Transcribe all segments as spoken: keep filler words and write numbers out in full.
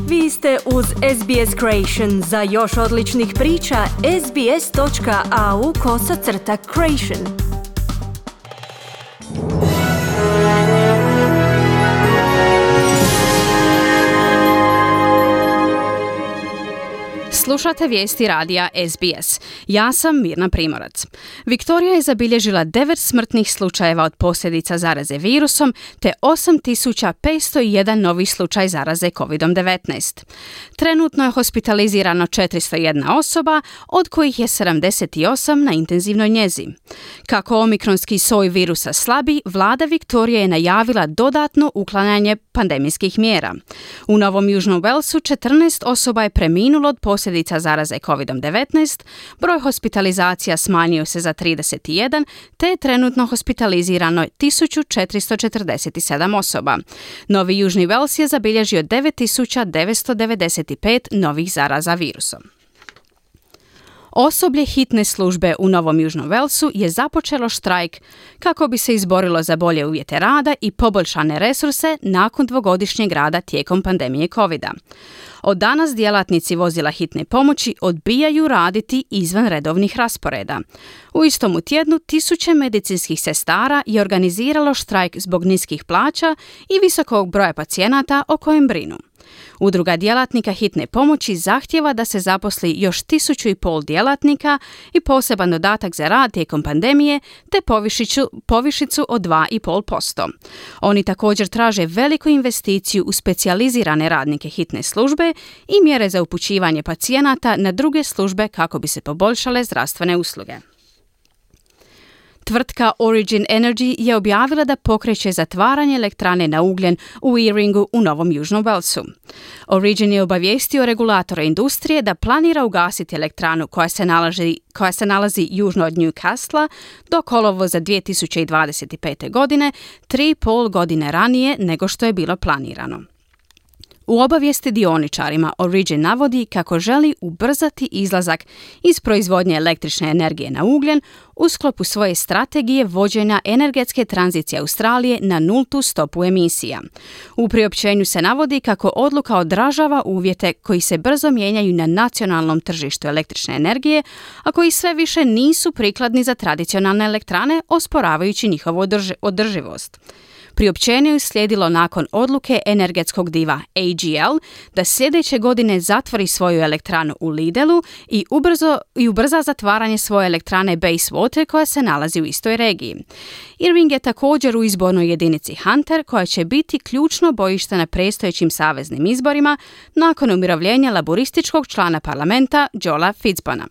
Vi ste uz S B S Creation. Za još odličnih priča, sbs.au kosacrta creation. Slušate vijesti radija S B S. Ja sam Mirna Primorac. Viktorija je zabilježila devet smrtnih slučajeva od posljedica zaraze virusom te osam tisuća petsto jedan novi slučaj zaraze covid devetnaest. Trenutno je hospitalizirano četiristo jedna osoba, od kojih je sedamdeset osam na intenzivnoj njezi. Kako omikronski soj virusa slabi, vlada Viktorije je najavila dodatno uklanjanje pandemijskih mjera. U Novom Južnom Walesu četrnaest osoba je preminulo od posljedica zaraze covid devetnaest, broj hospitalizacija smanjio se za trideset jedan, te je trenutno hospitalizirano tisuću četiristo četrdeset sedam osoba. Novi Južni Wales je zabilježio devet tisuća devetsto devedeset pet novih zaraza virusom. Osoblje hitne službe u Novom Južnom Walesu je započelo štrajk kako bi se izborilo za bolje uvjete rada i poboljšane resurse nakon dvogodišnjeg rada tijekom pandemije covida. Od danas djelatnici vozila hitne pomoći odbijaju raditi izvan redovnih rasporeda. U istom tjednu tisuće medicinskih sestara je organiziralo štrajk zbog niskih plaća i visokog broja pacijenata o kojem brinu. Udruga djelatnika hitne pomoći zahtijeva da se zaposli još tisuću i pol djelatnika i poseban dodatak za rad tijekom pandemije te povišiću, povišicu od dva i pol posto. Oni također traže veliku investiciju u specijalizirane radnike hitne službe i mjere za upućivanje pacijenata na druge službe kako bi se poboljšale zdravstvene usluge. Tvrtka Origin Energy je objavila da pokreće zatvaranje elektrane na ugljen u Earingu u Novom Južnom Walesu. Origin je obavijestio regulatora industrije da planira ugasiti elektranu koja se nalazi, koja se nalazi južno od Newcastle do kolovoza dvije tisuće dvadeset pete. godine, tri i pol godine ranije nego što je bilo planirano. U obavijesti dioničarima Origin navodi kako želi ubrzati izlazak iz proizvodnje električne energije na ugljen u sklopu svoje strategije vođenja energetske tranzicije Australije na nultu stopu emisija. U priopćenju se navodi kako odluka odražava uvjete koji se brzo mijenjaju na nacionalnom tržištu električne energije, a koji sve više nisu prikladni za tradicionalne elektrane, osporavajući njihovu održi- održivost. Priopćenje je slijedilo nakon odluke energetskog diva A G L da sljedeće godine zatvori svoju elektranu u Lidelu i, ubrzo, i ubrza zatvaranje svoje elektrane Bayswater koja se nalazi u istoj regiji. Irving je također u izbornoj jedinici Hunter koja će biti ključno bojište na predstojećim saveznim izborima nakon umirovljenja laborističkog člana parlamenta Joela Fitzbona.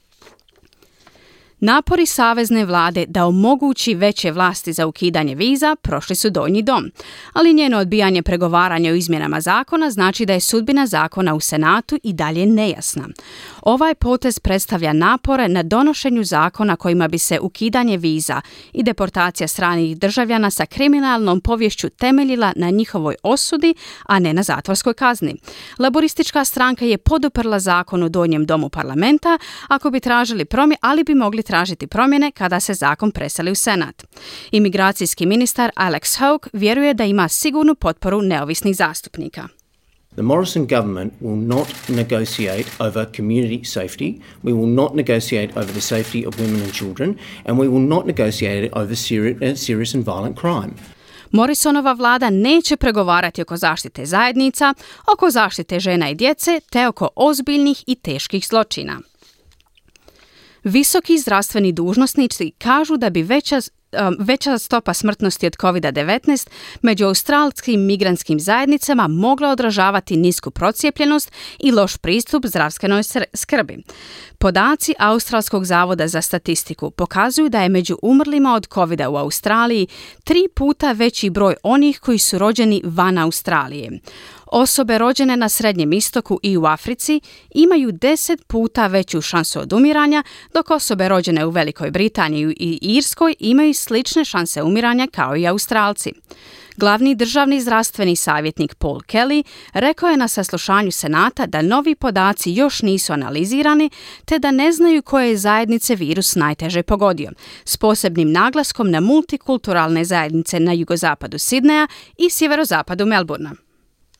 Napori savezne vlade da omogući veće vlasti za ukidanje viza prošli su donji dom, ali njeno odbijanje pregovaranja o izmjenama zakona znači da je sudbina zakona u Senatu i dalje nejasna. Ovaj potez predstavlja napore na donošenju zakona kojima bi se ukidanje viza i deportacija stranih državljana sa kriminalnom poviješću temeljila na njihovoj osudi, a ne na zatvorskoj kazni. Laboristička stranka je poduprla zakon u donjem domu parlamenta ako bi tražili promjene, ali bi mogli tražiti promjene kada se zakon preseli u Senat. Imigracijski ministar Alex Hawke vjeruje da ima sigurnu potporu neovisnih zastupnika. The Morrison government will not negotiate over community safety. We will not negotiate over the safety of women and children, and we will not negotiate over serious, serious and violent crime. Morrisonova vlada neće pregovarati oko zaštite zajednica, oko zaštite žena i djece, te oko ozbiljnih i teških zločina. Visoki zdravstveni dužnosnici kažu da bi veća veća stopa smrtnosti od covid devetnaest među australskim migrantskim zajednicama mogla odražavati nisku procijepljenost i loš pristup zdravstvenoj skrbi. Podaci Australskog zavoda za statistiku pokazuju da je među umrlima od covida u Australiji tri puta veći broj onih koji su rođeni van Australije. Osobe rođene na Srednjem istoku i u Africi imaju deset puta veću šansu od umiranja, dok osobe rođene u Velikoj Britaniji i Irskoj imaju slične šanse umiranja kao i Australci. Glavni državni zdravstveni savjetnik Paul Kelly rekao je na saslušanju Senata da novi podaci još nisu analizirani te da ne znaju koje zajednice virus najteže pogodio, s posebnim naglaskom na multikulturalne zajednice na jugozapadu Sidneja i sjeverozapadu Melbournea.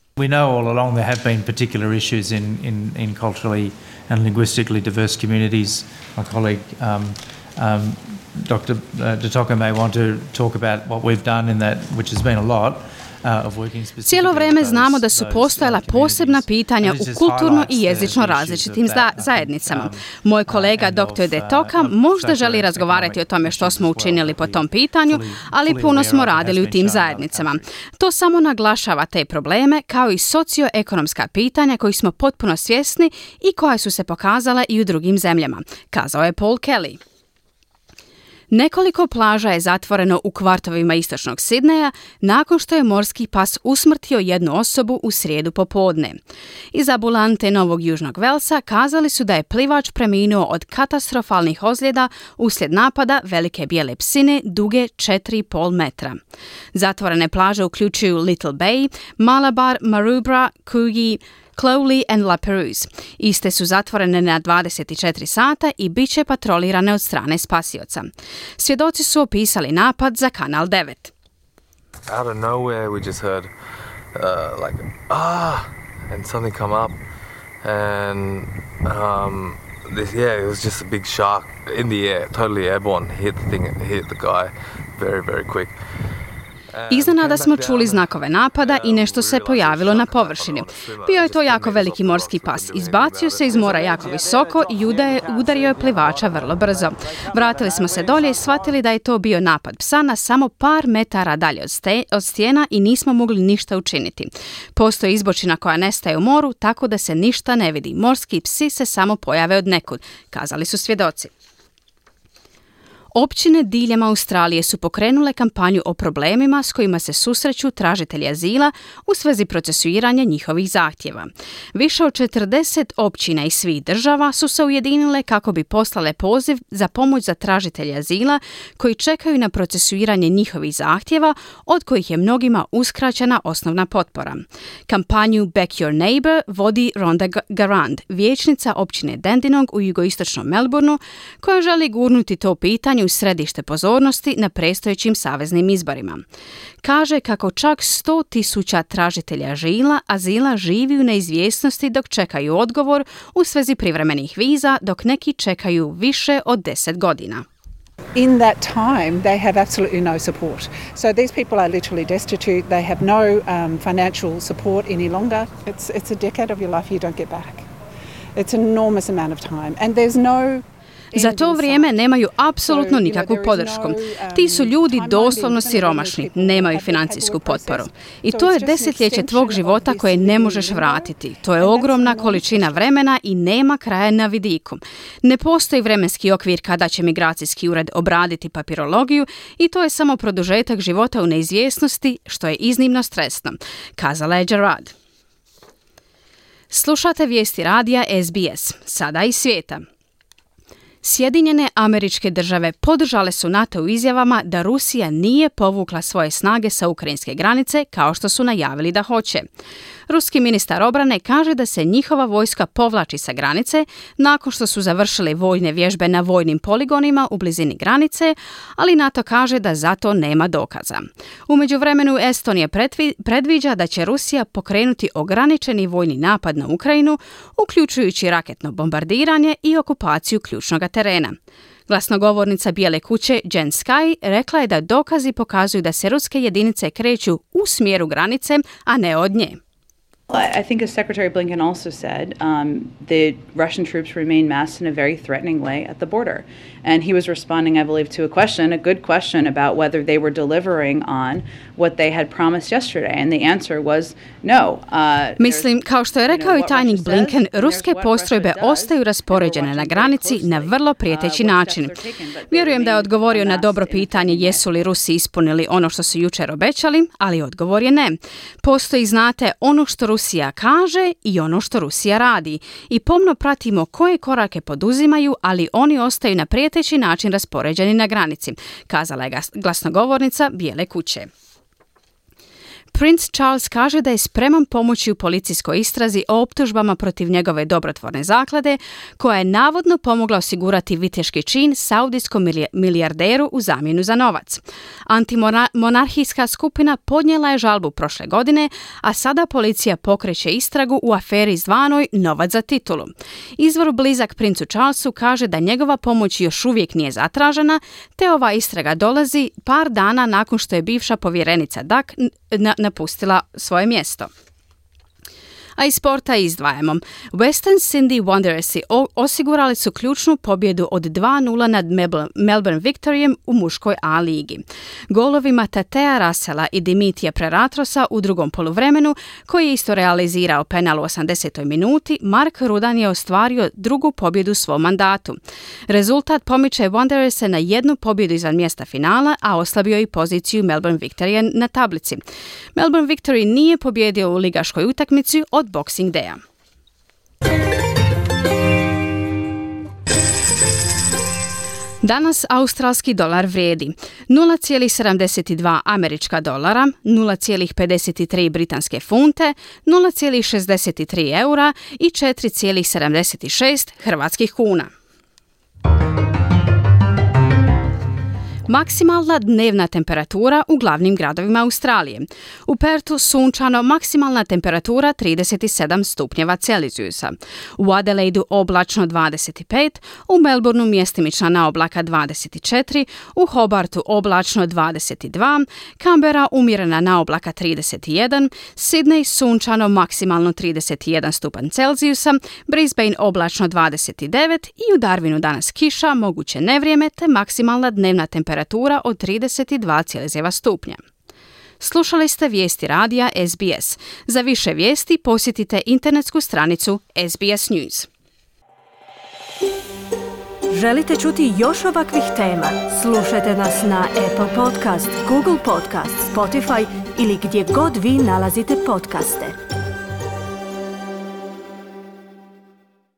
We know all along there have been particular issues in, in, in culturally and linguistically diverse communities. My colleague um, um, Doctor Dutoko may want to talk about what we've done in that, which has been a lot. Cijelo vrijeme znamo da su postojala posebna pitanja u kulturno i jezično različitim zajednicama. Moj kolega doktor Detoka možda želi razgovarati o tome što smo učinili po tom pitanju, ali puno smo radili u tim zajednicama. To samo naglašava te probleme kao i socioekonomska pitanja kojih smo potpuno svjesni i koja su se pokazala i u drugim zemljama, kazao je Paul Kelly. Nekoliko plaža je zatvoreno u kvartovima istočnog Sidneja nakon što je morski pas usmrtio jednu osobu u srijedu popodne. Iz ambulante Novog Južnog Velsa kazali su da je plivač preminuo od katastrofalnih ozljeda uslijed napada velike bijele psine duge četiri i pol metra. Zatvorene plaže uključuju Little Bay, Malabar, Maroubra, Coogee, Clowley and La Perouse. Iste su zatvorene na dvadeset četiri sata i bit će patrolirane od strane spasioca. Svjedoci su opisali napad za Kanal devet. Out of nowhere we just heard uh, like ah and something come up and um this yeah it was just a big shark in the air, totally airborne, hit the thing, hit the guy very very quick. Iznenada smo čuli znakove napada i nešto se pojavilo na površini. Bio je to jako veliki morski pas. Izbacio se iz mora jako visoko i udario je plivača vrlo brzo. Vratili smo se dolje i shvatili da je to bio napad psa na samo par metara dalje od, ste, od stijena i nismo mogli ništa učiniti. Postoji izbočina koja nestaje u moru, tako da se ništa ne vidi. Morski psi se samo pojave od nekud, kazali su svjedoci. Općine diljem Australije su pokrenule kampanju o problemima s kojima se susreću tražitelji azila u svezi procesuiranja njihovih zahtjeva. Više od četrdeset općina iz svih država su se ujedinile kako bi poslale poziv za pomoć za tražitelje azila koji čekaju na procesuiranje njihovih zahtjeva, od kojih je mnogima uskraćena osnovna potpora. Kampanju Back Your Neighbor vodi Rhonda Garand, vijećnica općine Dandenong u jugoistočnom Melbourneu, koja želi gurnuti to pitanje u središte pozornosti na predstojećim saveznim izborima. Kaže kako čak sto tisuća tražitelja azila, azila živi u neizvjesnosti dok čekaju odgovor u svezi privremenih viza, dok neki čekaju više od deset godina. In that time, they have absolutely no support. So these people are literally destitute. They have no um, financial support any longer. It's, it's a decade of your life you don't get back. It's an enormous amount of time. And there's no... Za to vrijeme nemaju apsolutno nikakvu podršku. Ti su ljudi doslovno siromašni, nemaju financijsku potporu. I to je desetljeće tvog života koje ne možeš vratiti. To je ogromna količina vremena i nema kraja na vidiku. Ne postoji vremenski okvir kada će migracijski ured obraditi papirologiju i to je samo produžetak života u neizvjesnosti, što je iznimno stresno, kazala je Gerard. Slušate vijesti radija S B S, sada iz svijeta. Sjedinjene Američke Države podržale su NATO u izjavama da Rusija nije povukla svoje snage sa ukrajinske granice kao što su najavili da hoće. Ruski ministar obrane kaže da se njihova vojska povlači sa granice nakon što su završili vojne vježbe na vojnim poligonima u blizini granice, ali NATO kaže da za to nema dokaza. U međuvremenu Estonija predviđa da će Rusija pokrenuti ograničeni vojni napad na Ukrajinu, uključujući raketno bombardiranje i okupaciju ključnog terena. Glasnogovornica Bijele kuće Jen Sky rekla je da dokazi pokazuju da se ruske jedinice kreću u smjeru granice, a ne od nje. I think, as Secretary Blinken also said, um, the Russian troops remain massed in a very threatening way at the border. And he was responding, I believe, to a question, a good question about whether they were delivering on what they had promised yesterday. And the answer was no. Uh, Mislim, kao što je rekao i tajnik Blinken, ruske postrojbe ostaju raspoređene na granici na vrlo prijeteći način. Vjerujem da je odgovorio na dobro pitanje jesu li Rusi ispunili ono što su jučer obećali, ali odgovor je ne. Postoji, znate, ono što Rusija kaže i ono što Rusija radi. I pomno pratimo koje korake poduzimaju, ali oni ostaju na prijeteći način raspoređeni na granici, kazala je glasnogovornica Bijele kuće. Prince Charles kaže da je spreman pomoći u policijskoj istrazi o optužbama protiv njegove dobrotvorne zaklade, koja je navodno pomogla osigurati viteški čin saudijskom milijarderu u zamjenu za novac. Antimonarhijska skupina podnijela je žalbu prošle godine, a sada policija pokreće istragu u aferi zvanoj Novac za titulu. Izvor blizak princu Charlesu kaže da njegova pomoć još uvijek nije zatražena, te ova istraga dolazi par dana nakon što je bivša povjerenica Duck napustila svoje mjesto. A iz sporta izdvajamo. Western Sydney Wanderersi osigurali su ključnu pobjedu od dva nula nad Melbourne Victorijem u muškoj A ligi. Golovima Tatea Russella i Dimitija Preratrosa u drugom poluvremenu, koji je isto realizirao penal u osamdesetoj minuti, Mark Rudan je ostvario drugu pobjedu u svom mandatu. Rezultat pomiče Wandererse na jednu pobjedu izvan mjesta finala, a oslabio i poziciju Melbourne Victoria na tablici. Melbourne Victory nije pobjedio u ligaškoj utakmici od Boxing Daya. Danas australski dolar vrijedi nula zarez sedamdeset dva američka dolara, nula zarez pedeset tri britanske funte, nula zarez šezdeset tri eura i četiri zarez sedamdeset šest hrvatskih kuna. Maksimalna dnevna temperatura u glavnim gradovima Australije. U Perthu sunčano, maksimalna temperatura trideset sedam stupnjeva Celzijusa. U Adelaidu oblačno dvadeset pet, u Melbourneu mjestimična oblaka dvadeset četiri, u Hobartu oblačno dvadeset dva, Canberra umjerena na oblaka trideset jedan, Sydney sunčano, maksimalno trideset jedan stupanj Celzijusa, Brisbane oblačno dvadeset devet i u Darwinu danas kiša, moguće nevrijeme te maksimalna dnevna temperatura od trideset dva Celzijeva stupnja. Slušali ste vijesti radija S B S. Za više vijesti posjetite internetsku stranicu S B S News. Želite čuti još ovakvih tema? Slušajte nas na Apple Podcast, Google Podcast, Spotify ili gdje god vi nalazite podcaste.